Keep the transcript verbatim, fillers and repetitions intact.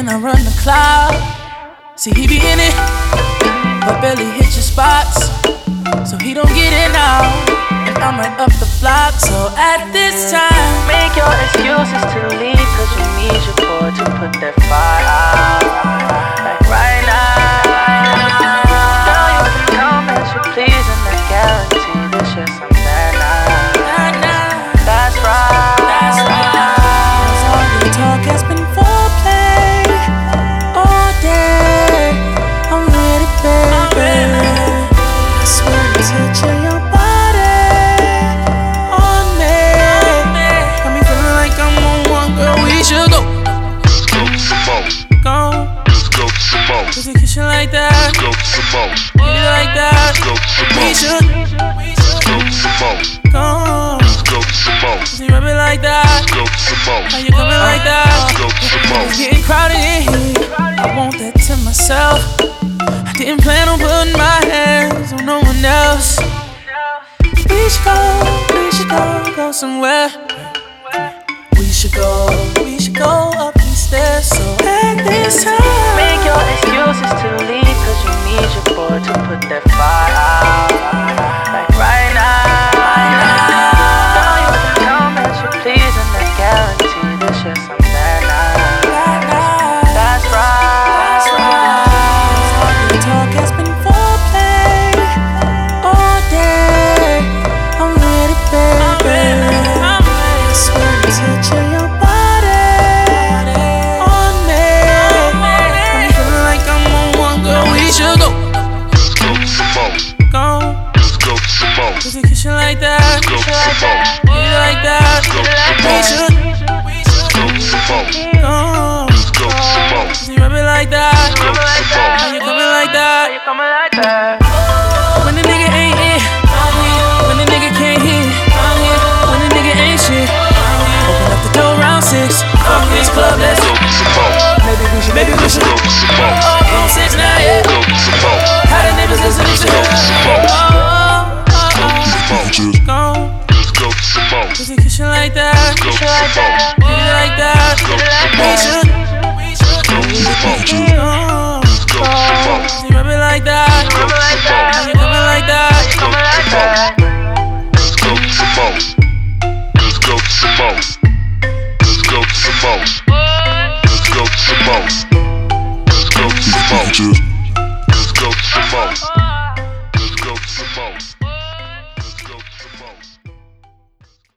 and I run the cloud. See, he be in it, but barely hit your spots, so he don't get it now. And I'm right up the block, so at this time, make your excuses to leave, cause you need your boy to put that fire out. Like right now, girl, you can come as you please, and I guarantee this shit's some that night. That's right, that's right. Cause all your talk has been foreplay all day. I'm ready, baby. I swear the touch of your body on me got me feeling like I'm on one, girl. We should go. Go. Cause you kiss you like that. Get it like that. We should go. Cause you rub it like that. How you coming like that? It's getting crowded in here. I want that to myself. I didn't plan on putting my hands on no one else. We should go, we should go, go somewhere. We should go, we should go up these stairs. So at this time, make your excuses to leave, cause you need your boy to put that fire out. Like right now, girl, you can come as you please, and I guarantee this shit's some that night. That's right, that's right. the talk has been foreplay all day. I'm ready, baby. I swear the touch of your body on me got me feeling like I'm on one, girl. We should go. Go. Cause you kiss you like that. Get it like that. We should go. Cause you rub it like that. How you coming like that? When the nigga ain't in, when the nigga can't hit, when the nigga ain't shit, open up the door round six. Fuck this club, let's go. Maybe we should, maybe we should. Oh, room six now, yeah. How the niggas listening to it? Go. Cause you kiss you like that. Get it like that. We should go. Cause you rub it like that. How you coming like that? Let's go to the mall. Let's go to the mall. Let's go to the mall. Let's go to the mall. Let's go to the mall.